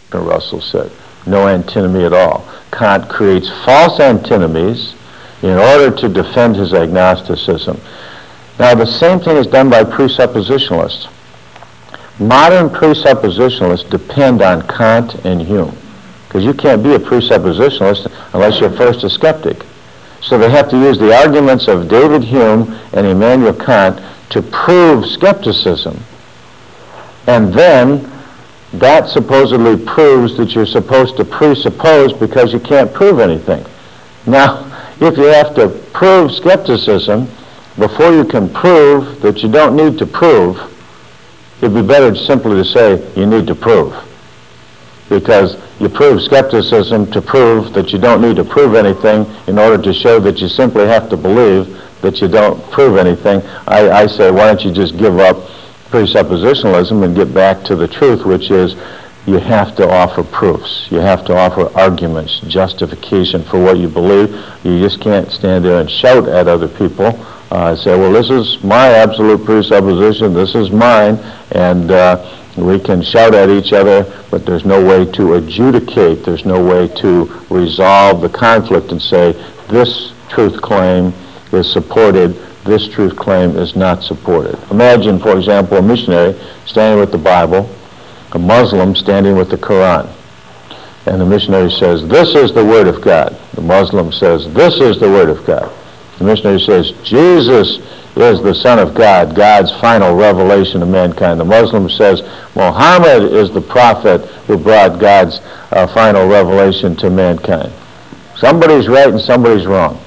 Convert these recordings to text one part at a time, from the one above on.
Russell said. No antinomy at all. Kant creates false antinomies in order to defend his agnosticism. Now, the same thing is done by presuppositionalists. Modern presuppositionalists depend on Kant and Hume, because you can't be a presuppositionalist unless you're first a skeptic. So they have to use the arguments of David Hume and Immanuel Kant to prove skepticism. And then that supposedly proves that you're supposed to presuppose because you can't prove anything. Now, if you have to prove skepticism before you can prove that you don't need to prove, it'd be better simply to say you need to prove. Because you prove skepticism to prove that you don't need to prove anything in order to show that you simply have to believe that you don't prove anything. I say, why don't you just give up presuppositionalism and get back to the truth, which is you have to offer proofs. You have to offer arguments, justification for what you believe. You just can't stand there and shout at other people. Say, well, this is my absolute presupposition, this is mine, and we can shout at each other, but there's no way to adjudicate, there's no way to resolve the conflict and say, this truth claim is supported, this truth claim is not supported. Imagine, for example, a missionary standing with the Bible, a Muslim standing with the Quran. And the missionary says, this is the Word of God. The Muslim says, this is the Word of God. The missionary says, Jesus is the Son of God, God's final revelation to mankind. The Muslim says, Muhammad is the prophet who brought God's final revelation to mankind. Somebody's right and somebody's wrong.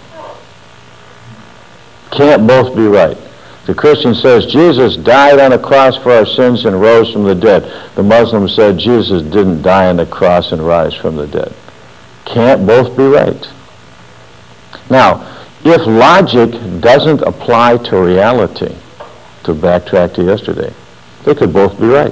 Can't both be right. The Christian says Jesus died on a cross for our sins and rose from the dead. The Muslim said Jesus didn't die on the cross and rise from the dead. Can't both be right. Now, if logic doesn't apply to reality, to backtrack to yesterday, they could both be right.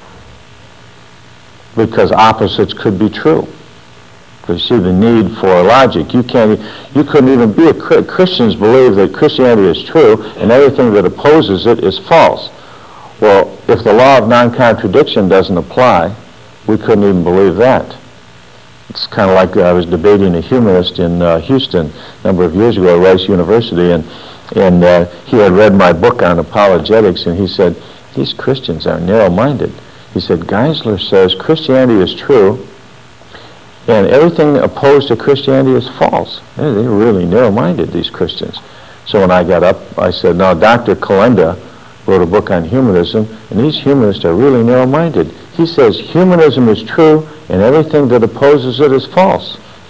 Because opposites could be true. You see the need for logic. You couldn't even be a Christians believe that Christianity is true and everything that opposes it is false. Well, if the law of non-contradiction doesn't apply, we couldn't even believe that. It's kind of like I was debating a humanist in Houston a number of years ago at Rice University, and he had read my book on apologetics, and he said, these Christians are narrow-minded. He said, Geisler says Christianity is true, and everything opposed to Christianity is false. They're really narrow-minded, these Christians. So when I got up, I said, now Dr. Kalenda wrote a book on humanism, and these humanists are really narrow-minded. He says humanism is true, and everything that opposes it is false.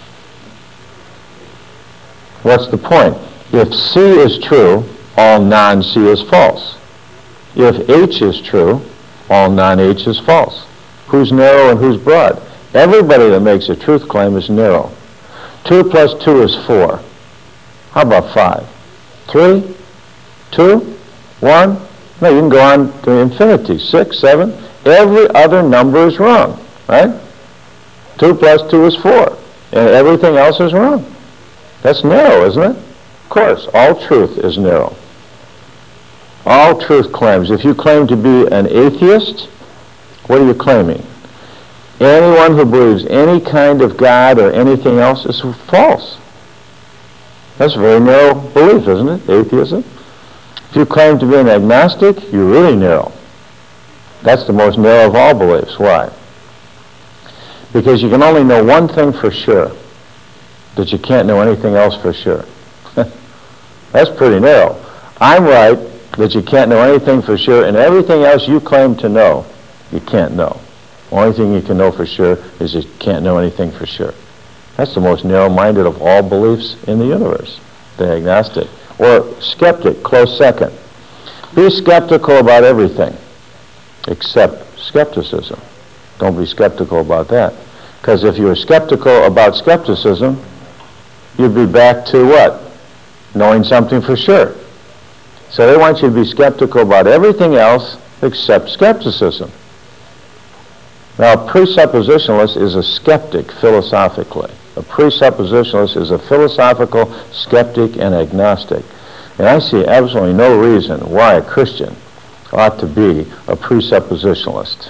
What's the point? If C is true, all non-C is false. If H is true, all non-H is false. Who's narrow and who's broad? Everybody that makes a truth claim is narrow. 2 plus 2 is 4. How about 5? 3? 2? 1? No, you can go on to infinity. 6, 7. Every other number is wrong, right? 2 plus 2 is 4. And everything else is wrong. That's narrow, isn't it? Of course, all truth is narrow. All truth claims. If you claim to be an atheist, what are you claiming? Anyone who believes any kind of God or anything else is false. That's a very narrow belief, isn't it? Atheism. If you claim to be an agnostic, you're really narrow. That's the most narrow of all beliefs. Why? Because you can only know one thing for sure, that you can't know anything else for sure. That's pretty narrow. I'm right that you can't know anything for sure, and everything else you claim to know, you can't know. The only thing you can know for sure is you can't know anything for sure. That's the most narrow-minded of all beliefs in the universe, the agnostic. Or skeptic, close second. Be skeptical about everything except skepticism. Don't be skeptical about that. Because if you were skeptical about skepticism, you'd be back to what? Knowing something for sure. So they want you to be skeptical about everything else except skepticism. Now, a presuppositionalist is a skeptic philosophically. A presuppositionalist is a philosophical skeptic and agnostic. And I see absolutely no reason why a Christian ought to be a presuppositionalist.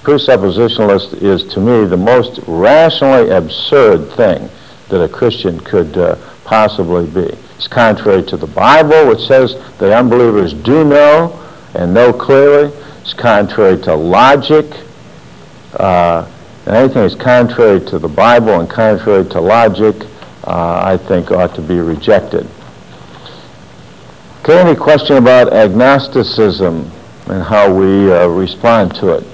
presuppositionalist is, to me, the most rationally absurd thing that a Christian could possibly be. It's contrary to the Bible, which says the unbelievers do know and know clearly. It's contrary to logic. And anything that's contrary to the Bible and contrary to logic, I think ought to be rejected. Okay, any question about agnosticism and how we respond to it?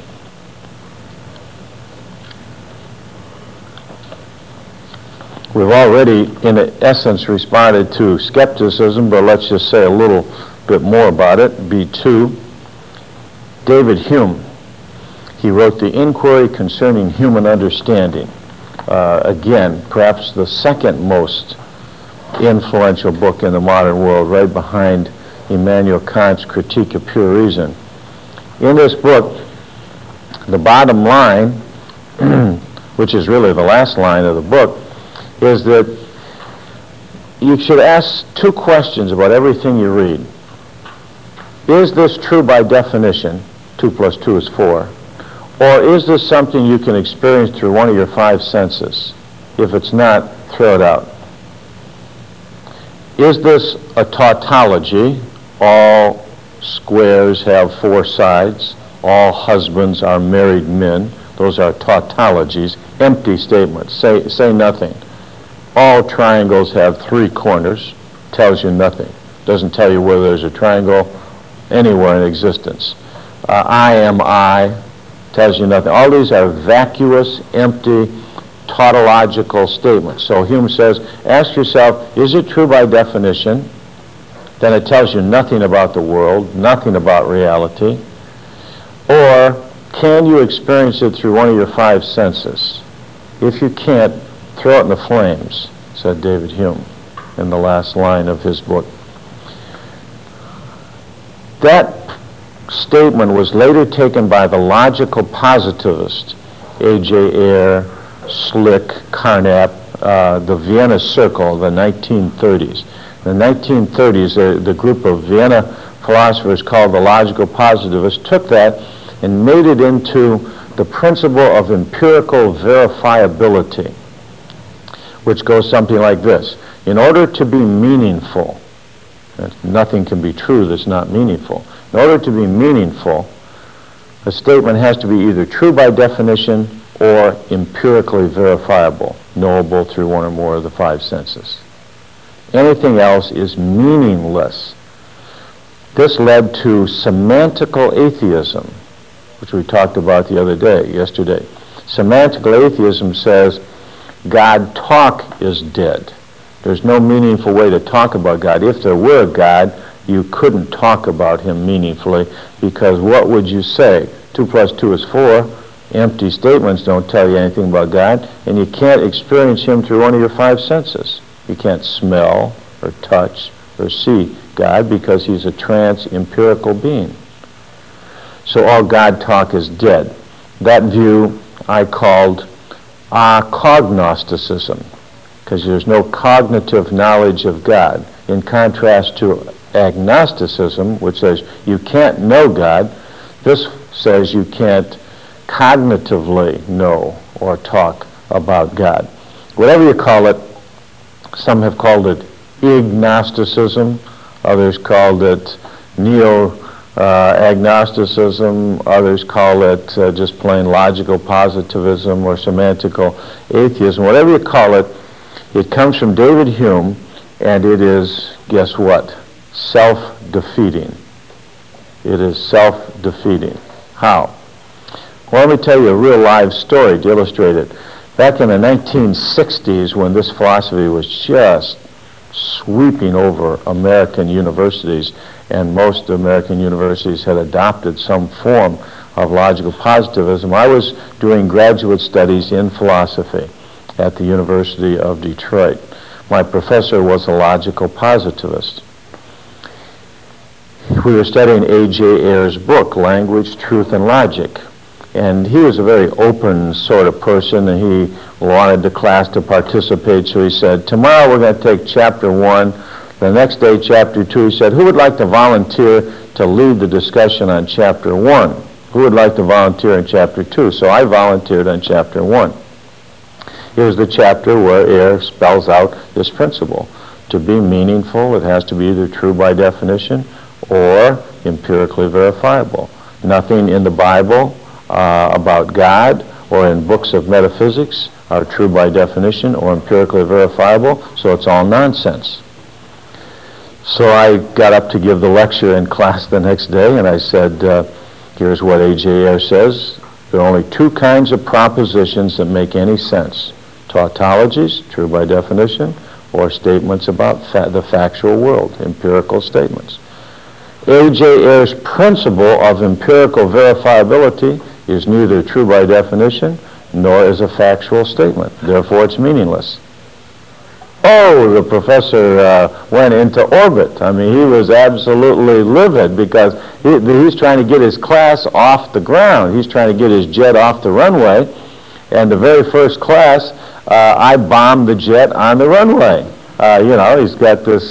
We've already, in essence, responded to skepticism, but let's just say a little bit more about it. B2, David Hume. He wrote The Inquiry Concerning Human Understanding. Again, perhaps the second most influential book in the modern world, right behind Immanuel Kant's Critique of Pure Reason. In this book, the bottom line, which is really the last line of the book, is that you should ask two questions about everything you read. Is this true by definition? 2 plus 2 is 4. Or is this something you can experience through one of your 5 senses? If it's not, throw it out. Is this a tautology? All squares have 4 sides. All husbands are married men. Those are tautologies, empty statements. Say nothing. All triangles have 3 corners. Tells you nothing. Doesn't tell you whether there's a triangle anywhere in existence. I am I. Tells you nothing. All these are vacuous, empty, tautological statements. So Hume says, ask yourself, is it true by definition? Then it tells you nothing about the world, nothing about reality. Or can you experience it through one of your 5 senses? If you can't, throw it in the flames, said David Hume in the last line of his book. That statement was later taken by the logical positivist, A.J. Ayer, Schlick, Carnap, the Vienna Circle, the 1930s. In the 1930s, the group of Vienna philosophers called the logical positivists took that and made it into the principle of empirical verifiability, which goes something like this. In order to be meaningful, nothing can be true that's not meaningful. In order to be meaningful, a statement has to be either true by definition or empirically verifiable, knowable through one or more of the 5 senses. Anything else is meaningless. This led to semantical atheism, which we talked about yesterday. Semantical atheism says God talk is dead. There's no meaningful way to talk about God. If there were a God, you couldn't talk about him meaningfully, because what would you say? 2 plus 2 is 4. Empty statements don't tell you anything about God, and you can't experience him through one of your 5 senses. You can't smell or touch or see God because he's a trans-empirical being. So all God talk is dead. That view I called cognosticism, because there's no cognitive knowledge of God. In contrast to agnosticism, which says you can't know God, this says you can't cognitively know or talk about God. Whatever you call it, some have called it agnosticism, others called it neo-agnosticism, others call it just plain logical positivism or semantical atheism. Whatever you call it, it comes from David Hume, and it is, guess what? Self-defeating. It is self-defeating. How? Well, let me tell you a real live story to illustrate it. Back in the 1960s, when this philosophy was just sweeping over American universities, and most American universities had adopted some form of logical positivism, I was doing graduate studies in philosophy at the University of Detroit. My professor was a logical positivist. We were studying A.J. Ayer's book, Language, Truth, and Logic. And he was a very open sort of person, and he wanted the class to participate, so he said, tomorrow we're going to take chapter 1, the next day chapter 2. He said, who would like to volunteer to lead the discussion on chapter 1? Who would like to volunteer in chapter 2? So I volunteered on chapter 1. Here's the chapter where Ayer spells out this principle. To be meaningful, it has to be either true by definition or empirically verifiable. Nothing in the Bible about God or in books of metaphysics are true by definition or empirically verifiable, so it's all nonsense. So I got up to give the lecture in class the next day, and I said, here's what A.J. Ayer says. There are only two kinds of propositions that make any sense. Tautologies, true by definition, or statements about the factual world, empirical statements. A.J. Ayer's principle of empirical verifiability is neither true by definition nor is a factual statement. Therefore, it's meaningless. Oh, the professor went into orbit. I mean, he was absolutely livid because he's trying to get his class off the ground. He's trying to get his jet off the runway. And the very first class, I bombed the jet on the runway. He's got this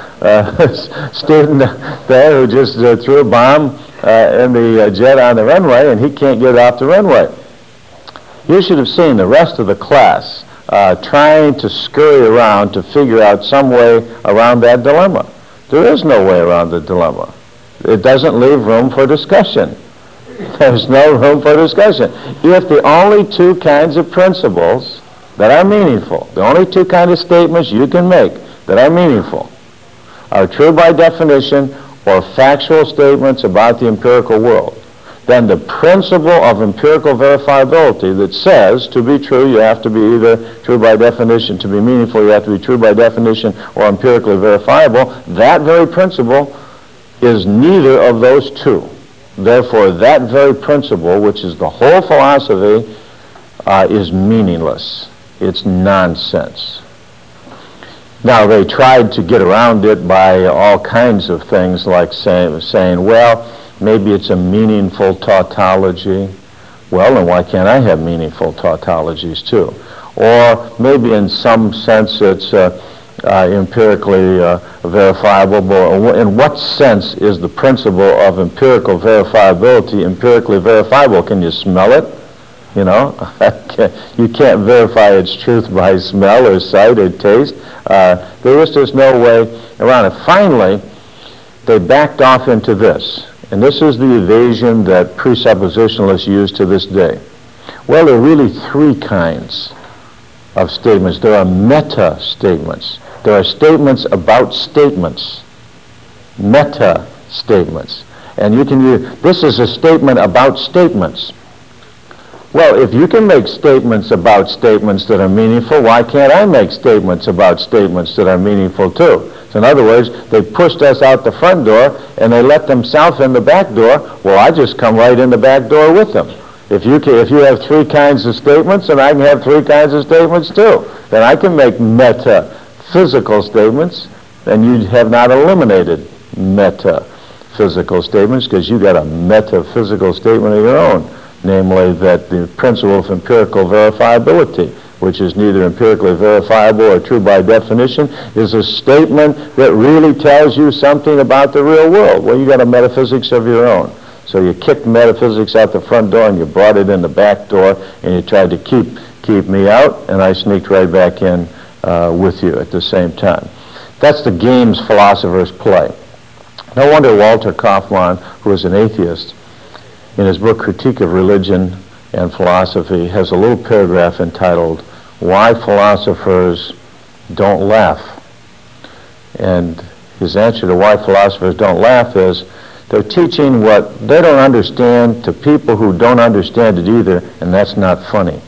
student there who just threw a bomb in the jet on the runway, and he can't get off the runway. You should have seen the rest of the class trying to scurry around to figure out some way around that dilemma. There is no way around the dilemma. It doesn't leave room for discussion. There's no room for discussion. If the only two kinds of principles that are meaningful, the only two kinds of statements you can make that are meaningful are true by definition or factual statements about the empirical world, then the principle of empirical verifiability that says to be true you have to be either true by definition, to be meaningful you have to be true by definition or empirically verifiable, that very principle is neither of those two. Therefore, that very principle, which is the whole philosophy, is meaningless. It's nonsense. Now, they tried to get around it by all kinds of things, like saying, well, maybe it's a meaningful tautology. Well, then why can't I have meaningful tautologies too? Or maybe in some sense it's empirically verifiable. But in what sense is the principle of empirical verifiability empirically verifiable? Can you smell it? You know, you can't verify its truth by smell or sight or taste. There is just no way around it. Finally, they backed off into this. And this is the evasion that presuppositionalists use to this day. Well, there are really three kinds of statements. There are meta-statements. There are statements about statements. Meta-statements. And you can use, this is a statement about statements. Well, if you can make statements about statements that are meaningful, why can't I make statements about statements that are meaningful too? So in other words, they pushed us out the front door and they let themselves in the back door. Well, I just come right in the back door with them. If you have three kinds of statements, and I can have three kinds of statements too, then I can make metaphysical statements, and you have not eliminated metaphysical statements because you got a metaphysical statement of your own. Namely, that the principle of empirical verifiability, which is neither empirically verifiable or true by definition, is a statement that really tells you something about the real world. Well, you got a metaphysics of your own. So you kicked metaphysics out the front door and you brought it in the back door and you tried to keep me out, and I sneaked right back in with you at the same time. That's the games philosophers play. No wonder Walter Kaufmann, who is an atheist, in his book Critique of Religion and Philosophy, has a little paragraph entitled, Why Philosophers Don't Laugh. And his answer to why philosophers don't laugh is, they're teaching what they don't understand to people who don't understand it either, and that's not funny.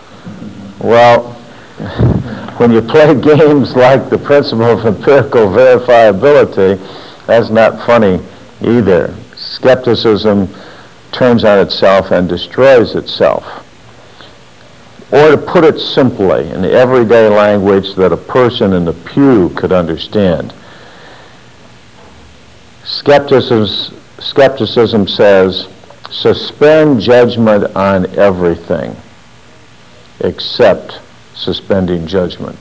Well, when you play games like the principle of empirical verifiability, that's not funny either. Skepticism turns on itself and destroys itself. Or to put it simply, in the everyday language that a person in the pew could understand, skepticism says, suspend judgment on everything except suspending judgment.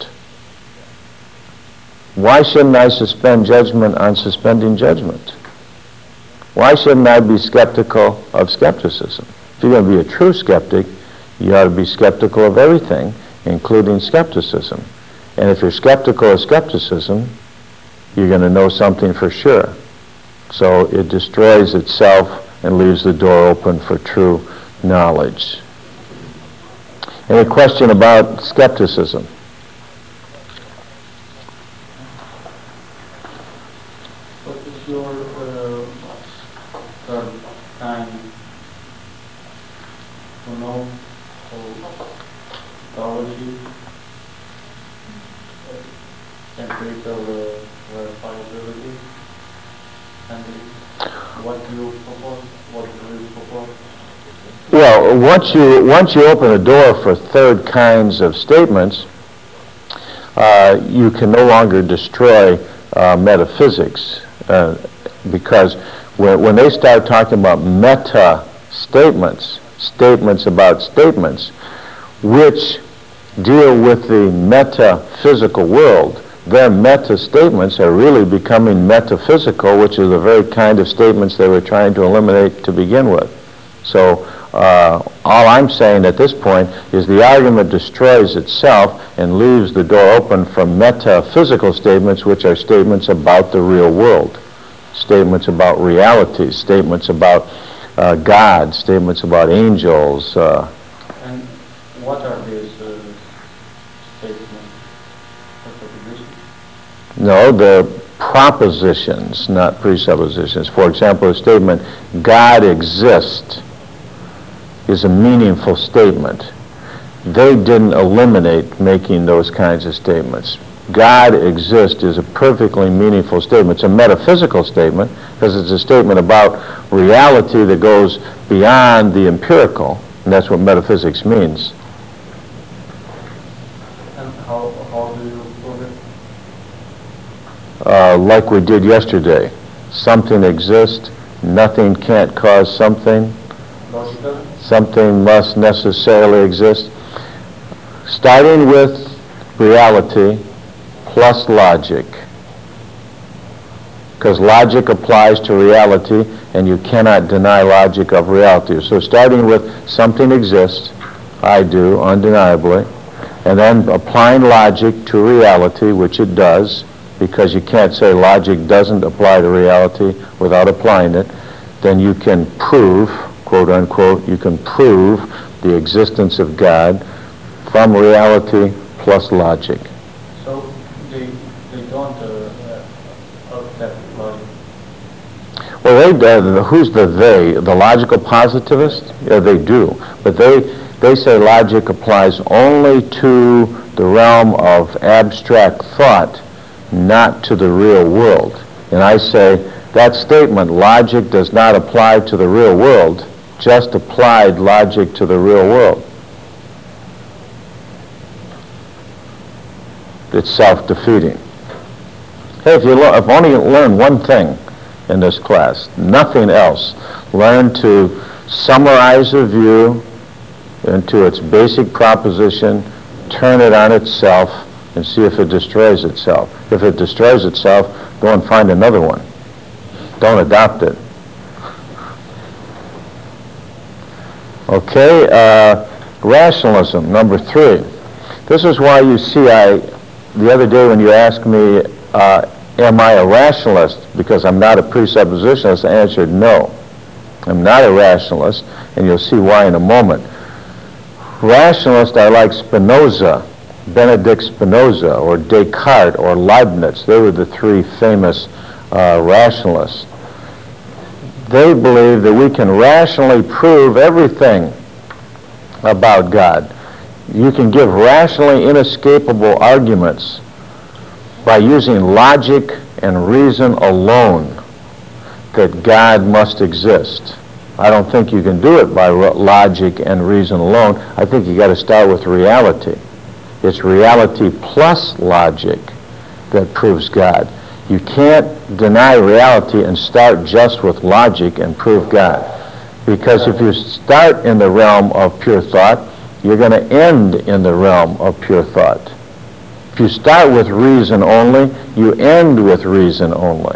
Why shouldn't I suspend judgment on suspending judgment? Why shouldn't I be skeptical of skepticism? If you're going to be a true skeptic, you ought to be skeptical of everything, including skepticism. And if you're skeptical of skepticism, you're going to know something for sure. So it destroys itself and leaves the door open for true knowledge. Any question about skepticism? What is your third kind to know theology, empirical verifiability, and what do you propose? What do you propose? Well, once you open the door for third kinds of statements, you can no longer destroy metaphysics, because when they start talking about meta statements, statements about statements, which deal with the metaphysical world, their meta statements are really becoming metaphysical, which is the very kind of statements they were trying to eliminate to begin with. So all I'm saying at this point is the argument destroys itself and leaves the door open for metaphysical statements, which are statements about the real world, statements about reality, statements about God, statements about angels. And what are these statements? No, they're propositions, not presuppositions. For example, a statement, God exists, is a meaningful statement. They didn't eliminate making those kinds of statements. God exists is a perfectly meaningful statement. It's a metaphysical statement because it's a statement about reality that goes beyond the empirical, and that's what metaphysics means. And how do you prove it? Like we did yesterday. Something exists, nothing can't cause something. Logical? Something must necessarily exist. Starting with reality plus logic. Because logic applies to reality, and you cannot deny logic of reality. So starting with something exists, I do, undeniably, and then applying logic to reality, which it does, because you can't say logic doesn't apply to reality without applying it, then you can prove, quote unquote, you can prove the existence of God from reality plus logic. So they don't accept logic? Well, who's the they? The logical positivist? Yeah, they do. But they say logic applies only to the realm of abstract thought, not to the real world. And I say that statement, logic does not apply to the real world, just applied logic to the real world. It's self-defeating. Hey, if only you learn one thing in this class, nothing else, learn to summarize a view into its basic proposition, turn it on itself, and see if it destroys itself. If it destroys itself, go and find another one. Don't adopt it. Okay, rationalism, number 3. This is why you see the other day when you asked me, am I a rationalist? Because I'm not a presuppositionalist, I answered no. I'm not a rationalist, and you'll see why in a moment. Rationalist, I like Spinoza, Benedict Spinoza, or Descartes, or Leibniz. They were the 3 famous rationalists. They believe that we can rationally prove everything about God. You can give rationally inescapable arguments by using logic and reason alone that God must exist. I don't think you can do it by logic and reason alone. I think you got to start with reality. It's reality plus logic that proves God. You can't deny reality and start just with logic and prove God. Because if you start in the realm of pure thought, you're going to end in the realm of pure thought. If you start with reason only, you end with reason only.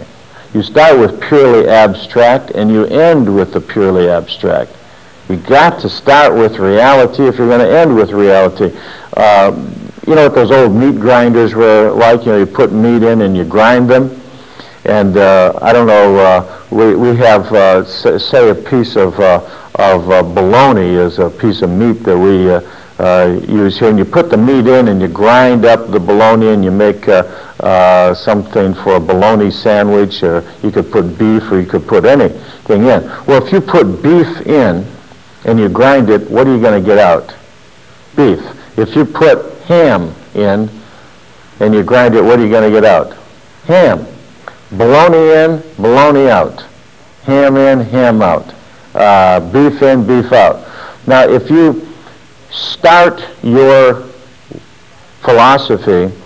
You start with purely abstract and you end with the purely abstract. You got to start with reality if you're going to end with reality. You know what those old meat grinders were like? You know, you put meat in and you grind them. And I don't know, we have, say, a piece of bologna is a piece of meat that we use here. And you put the meat in and you grind up the bologna and you make something for a bologna sandwich, or you could put beef or you could put anything in. Well, if you put beef in and you grind it, what are you going to get out? Beef. If you put ham in and you grind it, what are you going to get out? Ham. Bologna in, bologna out. Ham in, ham out. Beef in, beef out. Now, if you start your philosophy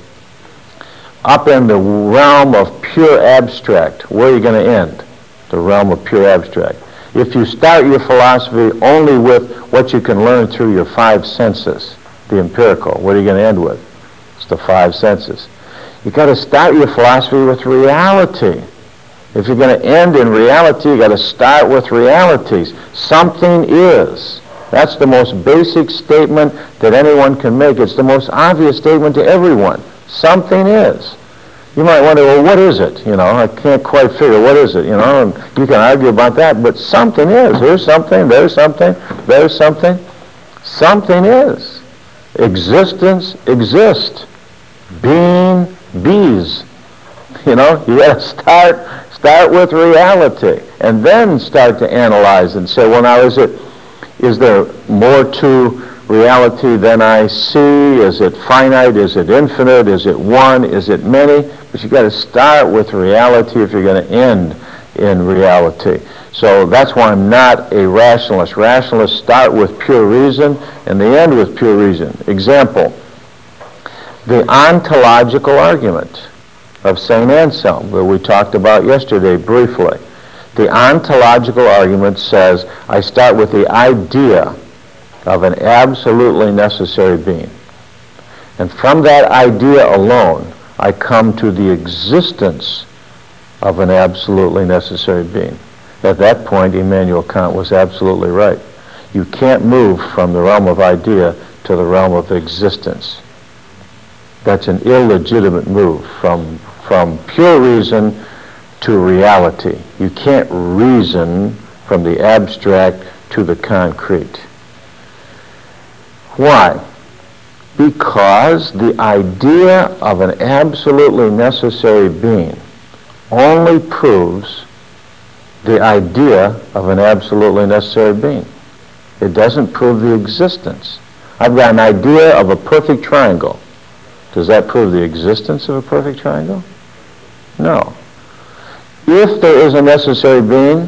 up in the realm of pure abstract, where are you going to end? The realm of pure abstract. If you start your philosophy only with what you can learn through your five senses, the empirical, what are you going to end with? It's the five senses. You've got to start your philosophy with reality. If you're going to end in reality, you've got to start with realities. Something is. That's the most basic statement that anyone can make. It's the most obvious statement to everyone. Something is. You might wonder, well, what is it? You know, I can't quite figure what is it, you know, and you can argue about that, but something is. Here's something, there's something, there's something. Something is. Existence exists. Being bees. You know, you got to start with reality and then start to analyze and say, well, now is there more to reality than I see? Is it finite? Is it infinite? Is it one? Is it many? But you got to start with reality if you're going to end in reality. So that's why I'm not a rationalist. Rationalists start with pure reason and they end with pure reason. Example, the ontological argument of St. Anselm that we talked about yesterday briefly. The ontological argument says, I start with the idea of an absolutely necessary being. And from that idea alone, I come to the existence of an absolutely necessary being. At that point, Immanuel Kant was absolutely right. You can't move from the realm of idea to the realm of existence. That's an illegitimate move from pure reason to reality. You can't reason from the abstract to the concrete. Why? Because the idea of an absolutely necessary being only proves the idea of an absolutely necessary being. It doesn't prove the existence. I've got an idea of a perfect triangle. Does that prove the existence of a perfect triangle? No. If there is a necessary being,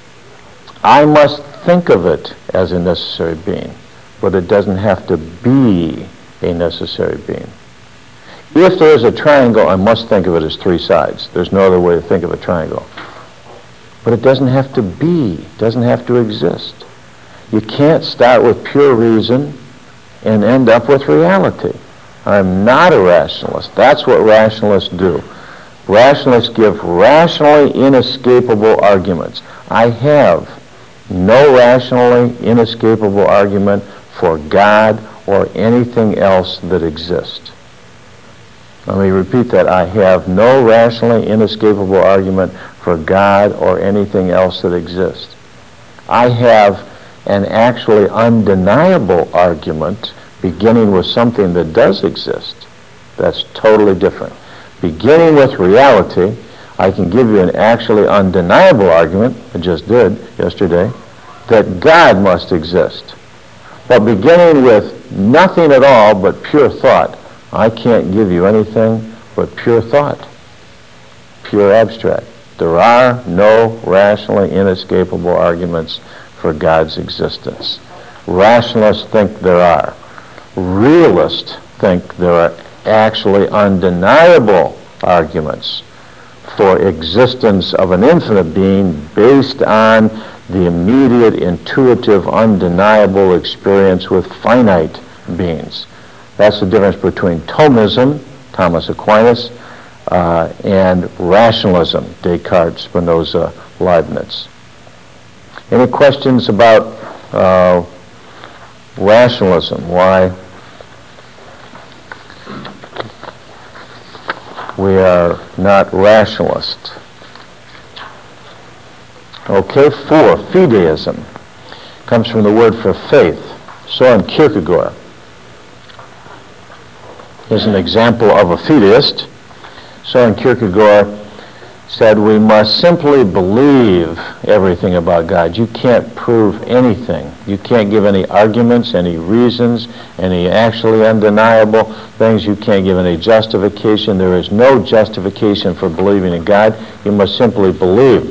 I must think of it as a necessary being, but it doesn't have to be a necessary being. If there is a triangle, I must think of it as three sides. There's no other way to think of a triangle. But it doesn't have to be, it doesn't have to exist. You can't start with pure reason and end up with reality. I'm not a rationalist. That's what rationalists do. Rationalists give rationally inescapable arguments. I have no rationally inescapable argument for God or anything else that exists. Let me repeat that. I have no rationally inescapable argument for God or anything else that exists. I have an actually undeniable argument beginning with something that does exist. That's totally different. Beginning with reality, I can give you an actually undeniable argument, I just did yesterday, that God must exist. But beginning with nothing at all but pure thought, I can't give you anything but pure thought, pure abstract. There are no rationally inescapable arguments for God's existence. Rationalists think there are. Realists think there are actually undeniable arguments for existence of an infinite being based on the immediate, intuitive, undeniable experience with finite beings. That's the difference between Thomism, Thomas Aquinas, and rationalism, Descartes, Spinoza, Leibniz. Any questions about rationalism? Why we are not rationalists? Okay, 4, fideism. Comes from the word for faith. Soren Kierkegaard is an example of a fideist. Soren Kierkegaard said we must simply believe everything about God. You can't prove anything. You can't give any arguments, any reasons, any actually undeniable things. You can't give any justification. There is no justification for believing in God. You must simply believe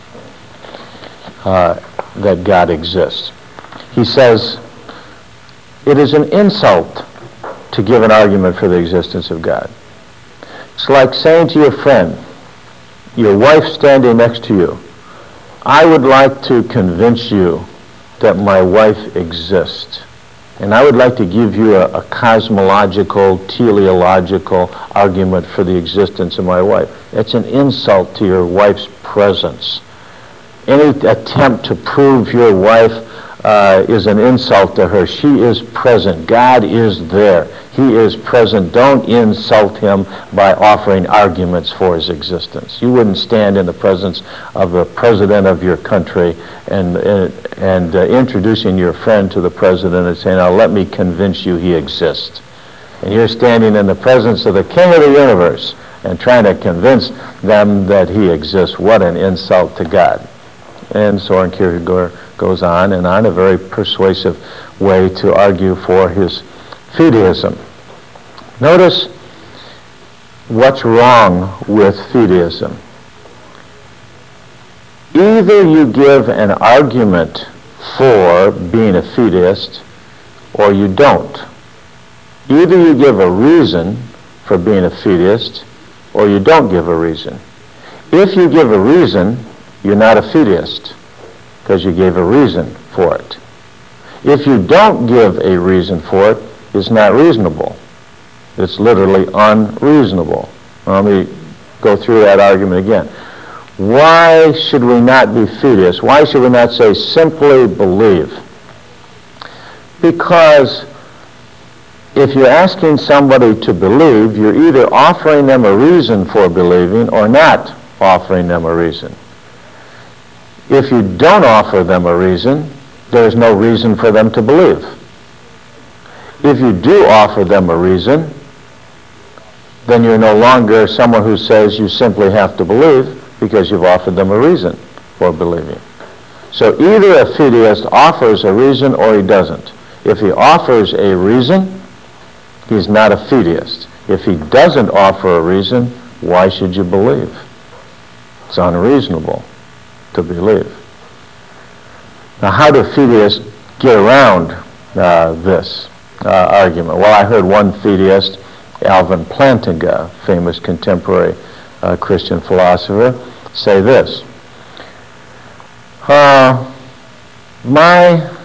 that God exists. He says, it is an insult to give an argument for the existence of God. It's like saying to your friend, your wife standing next to you, I would like to convince you that my wife exists. And I would like to give you a cosmological, teleological argument for the existence of my wife. It's an insult to your wife's presence. Any attempt to prove your wife is an insult to her. She is present. God is there. He is present. Don't insult him by offering arguments for his existence. You wouldn't stand in the presence of the president of your country and introducing your friend to the president and saying, now let me convince you he exists. And you're standing in the presence of the king of the universe and trying to convince them that he exists. What an insult to God. And Soren Kierkegaard goes on and on, a very persuasive way to argue for his fideism. Notice what's wrong with fideism. Either you give an argument for being a fideist or you don't. Either you give a reason for being a fideist or you don't give a reason. If you give a reason, you're not a fideist because you gave a reason for it. If you don't give a reason for it, it's not reasonable. It's literally unreasonable. Let me go through that argument again. Why should we not be fideists? Why should we not say simply believe? Because if you're asking somebody to believe, you're either offering them a reason for believing or not offering them a reason. If you don't offer them a reason, there's no reason for them to believe. If you do offer them a reason, then you're no longer someone who says you simply have to believe because you've offered them a reason for believing. So either a fideist offers a reason or he doesn't. If he offers a reason, he's not a fideist. If he doesn't offer a reason, why should you believe? It's unreasonable to believe. Now, how do fideists get around this argument? Well, I heard one fideist, Alvin Plantinga, famous contemporary Christian philosopher, say this. My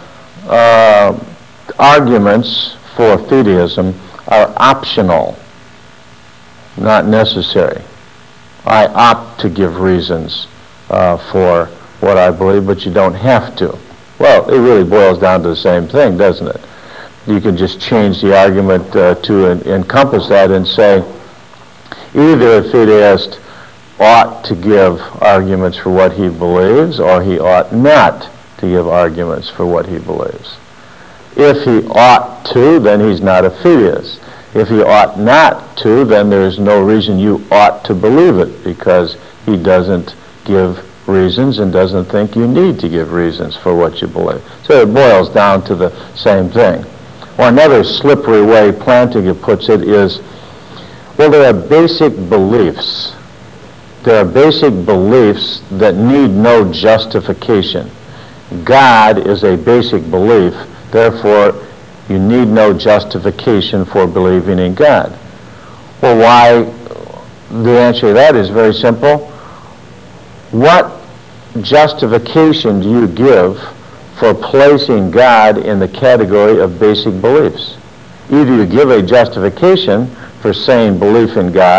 arguments for fideism are optional, not necessary. I opt to give reasons for what I believe, but you don't have to. Well, it really boils down to the same thing, doesn't it? You can just change the argument to encompass that and say either a fideist ought to give arguments for what he believes or he ought not to give arguments for what he believes. If he ought to, then he's not a fideist. If he ought not to, then there's no reason you ought to believe it because he doesn't give reasons and doesn't think you need to give reasons for what you believe. So it boils down to the same thing. Or another slippery way Plantinga puts it is, well, there are basic beliefs. There are basic beliefs that need no justification. God is a basic belief, therefore you need no justification for believing in God. Well, why? The answer to that is very simple. What justification do you give for placing God in the category of basic beliefs? Either you give a justification for saying belief in God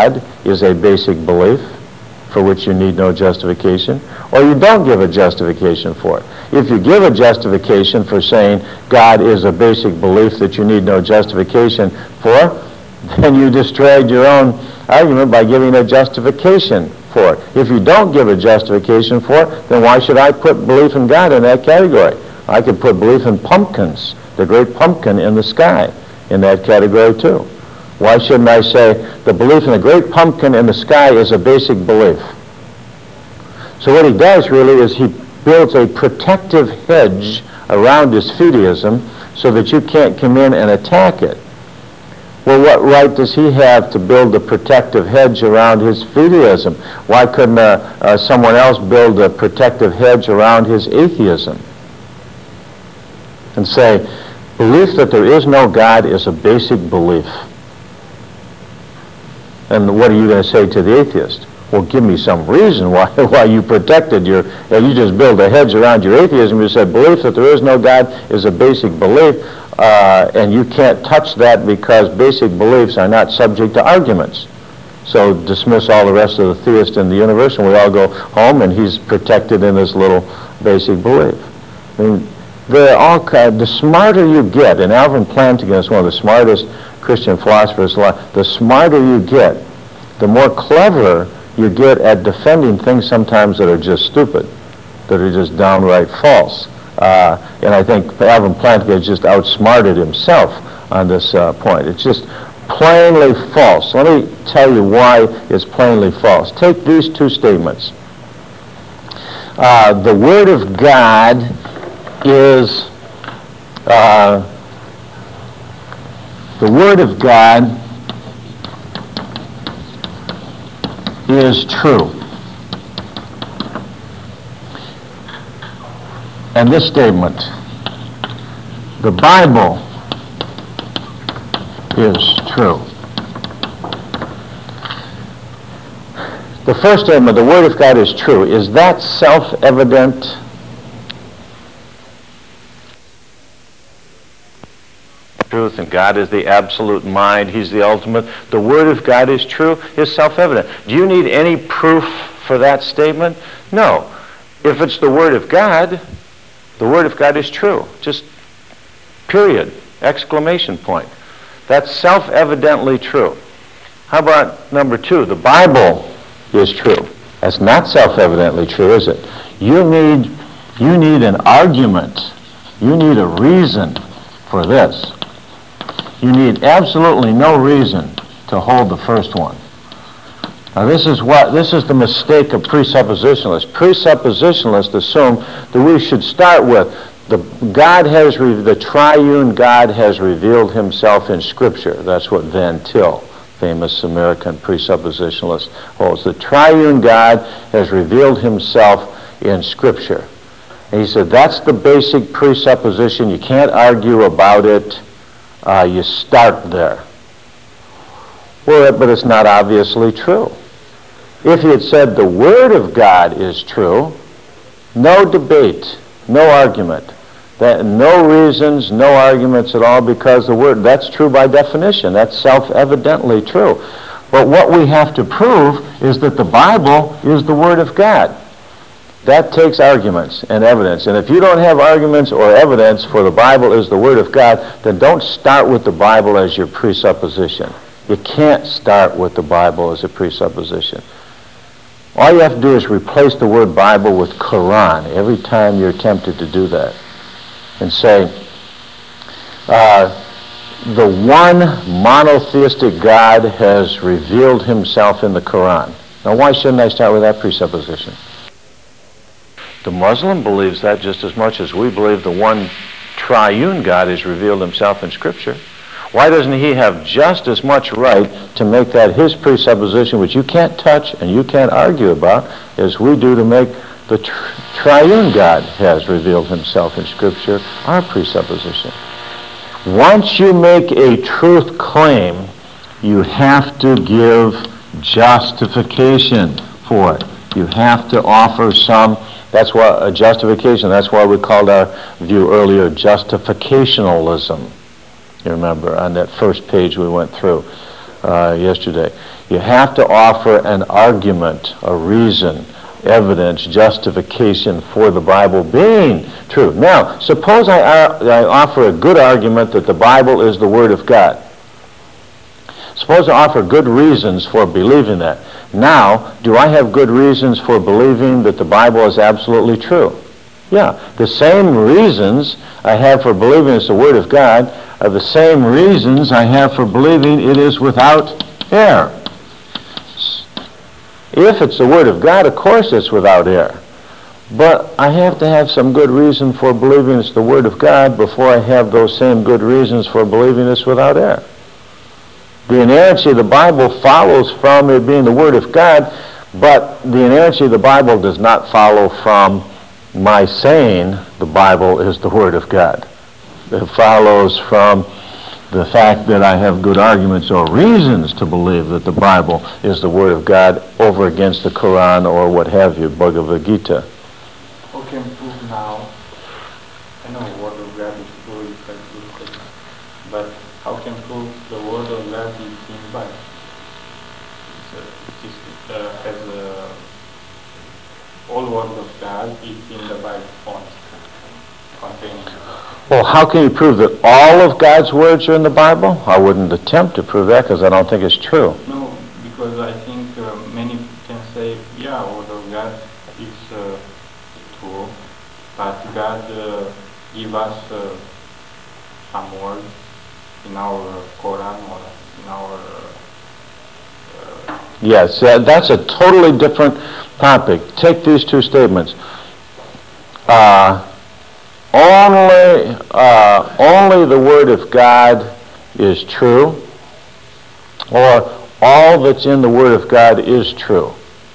is a basic belief for which you need no justification, or you don't give a justification for it. If you give a justification for saying God is a basic belief that you need no justification for, then you destroyed your own argument by giving a justification for it. If you don't give a justification for it, then why should I put belief in God in that category? I could put belief in pumpkins, the great pumpkin in the sky, in that category too. Why shouldn't I say the belief in the great pumpkin in the sky is a basic belief? So what he does really is he builds a protective hedge around his fideism so that you can't come in and attack it. Well, what right does he have to build a protective hedge around his fideism? Why couldn't someone else build a protective hedge around his atheism? And say, belief that there is no God is a basic belief. And what are you going to say to the atheist? Well, give me some reason why you protected you just build a hedge around your atheism. You said belief that there is no God is a basic belief, and you can't touch that because basic beliefs are not subject to arguments. So dismiss all the rest of the theists in the universe, and we all go home, and he's protected in this little basic belief. I mean, they're all the smarter you get, and Alvin Plantinga is one of the smartest Christian philosophers alive. The smarter you get, the more clever you get at defending things sometimes that are just stupid, that are just downright false. And I think Alvin Plantinga has just outsmarted himself on this point. It's just plainly false. Let me tell you why it's plainly false. Take these two statements. The Word of God is the Word of God is true. And this statement, the Bible is true. The first statement, the Word of God is true, is that self-evident? Truth, and God is the absolute mind, he's the ultimate. The Word of God is true, is self-evident. Do you need any proof for that statement? No. If it's the Word of God is true. Just period, exclamation point. That's self-evidently true. How about number two? The Bible is true. That's not self-evidently true, is it? You need an argument. You need a reason for this. You need absolutely no reason to hold the first one. Now this is the mistake of presuppositionalists. Presuppositionalists assume that we should start with the triune God has revealed himself in Scripture. That's what Van Til, famous American presuppositionalist, holds. The triune God has revealed himself in Scripture. And he said that's the basic presupposition. You can't argue about it. You start there. Well, but it's not obviously true. If he had said the Word of God is true, no debate, no argument, no reasons, no arguments at all, because the Word, that's true by definition. That's self-evidently true. But what we have to prove is that the Bible is the Word of God. That takes arguments and evidence. And if you don't have arguments or evidence for the Bible is the Word of God, then don't start with the Bible as your presupposition. You can't start with the Bible as a presupposition. All you have to do is replace the word Bible with Quran every time you're tempted to do that. And say, the one monotheistic God has revealed himself in the Quran. Now why shouldn't I start with that presupposition? The Muslim believes that just as much as we believe the one triune God has revealed himself in Scripture. Why doesn't he have just as much right to make that his presupposition, which you can't touch and you can't argue about, as we do to make the triune God has revealed himself in Scripture our presupposition? Once you make a truth claim, you have to give justification for it. You have to offer some. That's why a justification. That's why we called our view earlier justificationalism. You remember on that first page we went through yesterday. You have to offer an argument, a reason, evidence, justification for the Bible being true. Now, suppose I offer a good argument that the Bible is the Word of God. Suppose I offer good reasons for believing that. Now, do I have good reasons for believing that the Bible is absolutely true? Yeah. The same reasons I have for believing it's the Word of God are the same reasons I have for believing it is without error. If it's the Word of God, of course it's without error. But I have to have some good reason for believing it's the Word of God before I have those same good reasons for believing it's without error. The inerrancy of the Bible follows from it being the Word of God, but the inerrancy of the Bible does not follow from my saying the Bible is the Word of God. It follows from the fact that I have good arguments or reasons to believe that the Bible is the Word of God over against the Quran or what have you, Bhagavad Gita. How can prove now? I know the Word of God is true, you can prove it, but how can prove the Word of God is in the Bible? All Word of God is in the Bible containing. Well, how can you prove that all of God's words are in the Bible? I wouldn't attempt to prove that because I don't think it's true. No, because I think many can say, yeah, Word of God is true, but God give us some words in our Quran or in our... Yes, that's a totally different topic. Take these two statements. Only the Word of God is true, or all that's in the Word of God is true.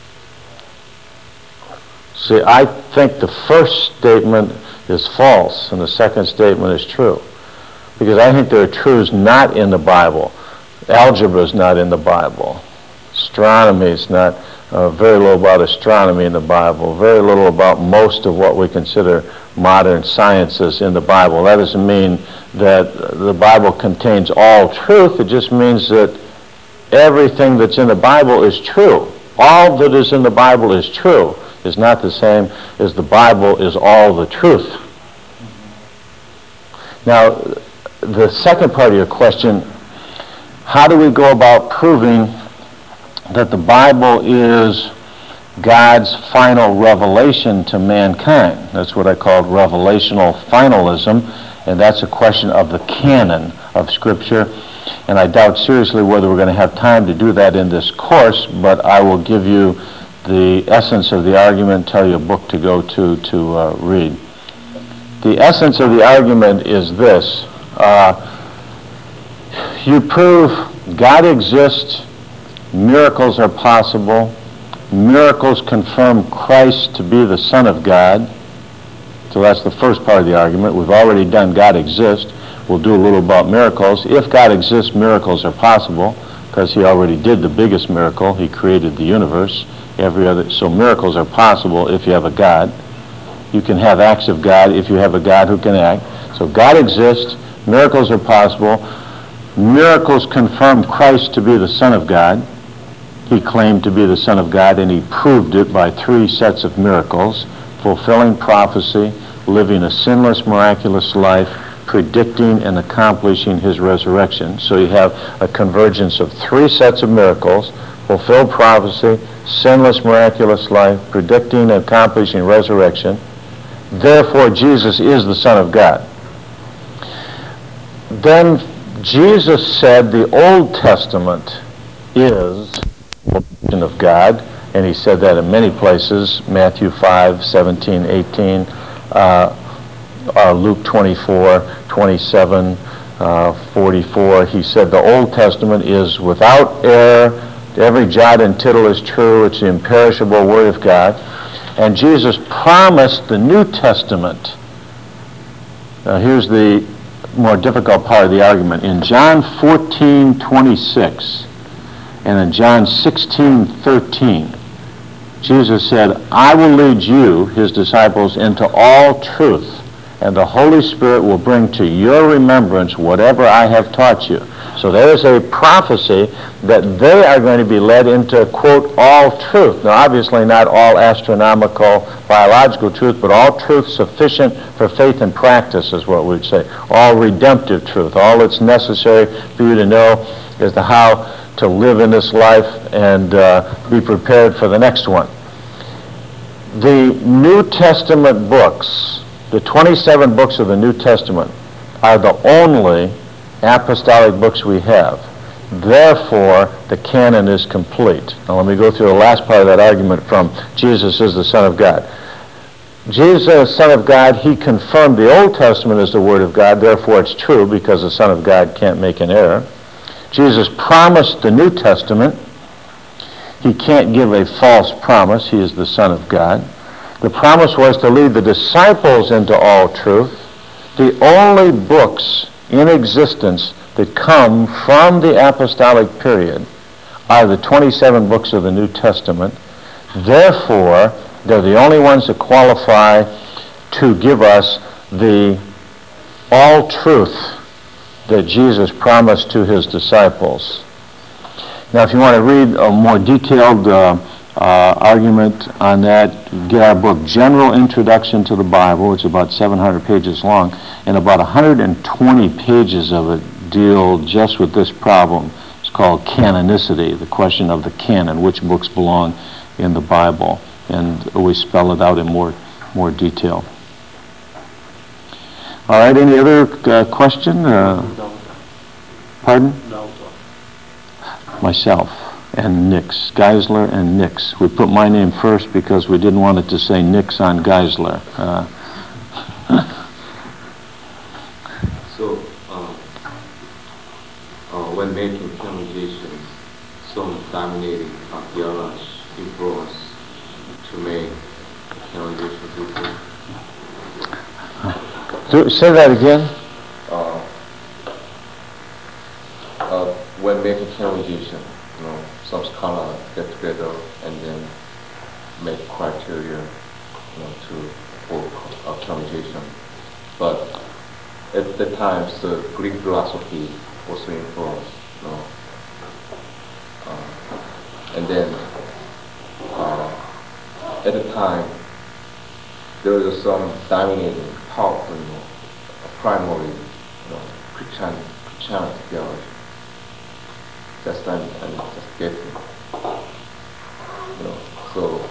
See, I think the first statement is false and the second statement is true, because I think there are truths not in the Bible. Algebra is not in the Bible. Astronomy is not, very little about astronomy in the Bible, very little about most of what we consider modern sciences in the Bible. That doesn't mean that the Bible contains all truth. It just means that everything that's in the Bible is true. All that is in the Bible is true is not the same as the Bible is all the truth. Now, the second part of your question, how do we go about proving that the Bible is God's final revelation to mankind? That's what I called revelational finalism, and that's a question of the canon of Scripture. And I doubt seriously whether we're going to have time to do that in this course, but I will give you the essence of the argument, tell you a book to go to read. The essence of the argument is this. You prove God exists, miracles are possible, miracles confirm Christ to be the Son of God. So that's the first part of the argument. We've already done God exists. We'll do a little about miracles. If God exists, miracles are possible, because he already did the biggest miracle. He created the universe. So miracles are possible if you have a God. You can have acts of God if you have a God who can act. So God exists, miracles are possible. Miracles confirm Christ to be the Son of God. He claimed to be the Son of God, and he proved it by 3 sets of miracles: fulfilling prophecy, living a sinless, miraculous life, predicting and accomplishing his resurrection. So you have a convergence of 3 sets of miracles: fulfilled prophecy, sinless, miraculous life, predicting and accomplishing resurrection. Therefore, Jesus is the Son of God. Then Jesus said the Old Testament is the revelation of God, and he said that in many places: Matthew 5, 17, 18, Luke 24, 27, 44. He said the Old Testament is without error, every jot and tittle is true, it's the imperishable Word of God. And Jesus promised the New Testament. Now here's the more difficult part of the argument. In John 14:26 and in John 16:13, Jesus said, I will lead you, his disciples, into all truth, and the Holy Spirit will bring to your remembrance whatever I have taught you. So there is a prophecy that they are going to be led into, quote, all truth. Now, obviously not all astronomical, biological truth, but all truth sufficient for faith and practice is what we'd say. All redemptive truth. All that's necessary for you to know is the how to live in this life and be prepared for the next one. The New Testament books, the 27 books of the New Testament, are the only apostolic books we have. Therefore, the canon is complete. Now let me go through the last part of that argument from Jesus is the Son of God. Jesus is the Son of God. He confirmed the Old Testament as the Word of God. Therefore, it's true because the Son of God can't make an error. Jesus promised the New Testament. He can't give a false promise. He is the Son of God. The promise was to lead the disciples into all truth. The only books in existence that come from the apostolic period are the 27 books of the New Testament. Therefore, they're the only ones that qualify to give us the all truth that Jesus promised to his disciples. Now, if you want to read a more detailed argument on that, get our book, General Introduction to the Bible. It's about 700 pages long, and about 120 pages of it deal just with this problem. It's called canonicity, the question of the canon, which books belong in the Bible, and we spell it out in more detail. All right, any other question? Pardon? Myself and Nix, Geisler and Nix. We put my name first because we didn't want it to say Nix on Geisler. So, when making canonizations, some dominating theology influence to make canonizations equal. Say that again. When making canonization, some scholars get together and then make criteria, for canonization. But at the times, the Greek philosophy also influenced, and then at the time there was some dominating, powerful, primary, Christianity theology. That's I'm just getting, so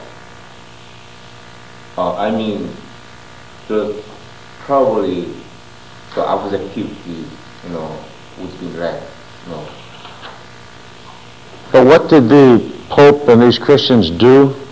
I mean, the probably the objectivity, would be right, But what did the Pope and these Christians do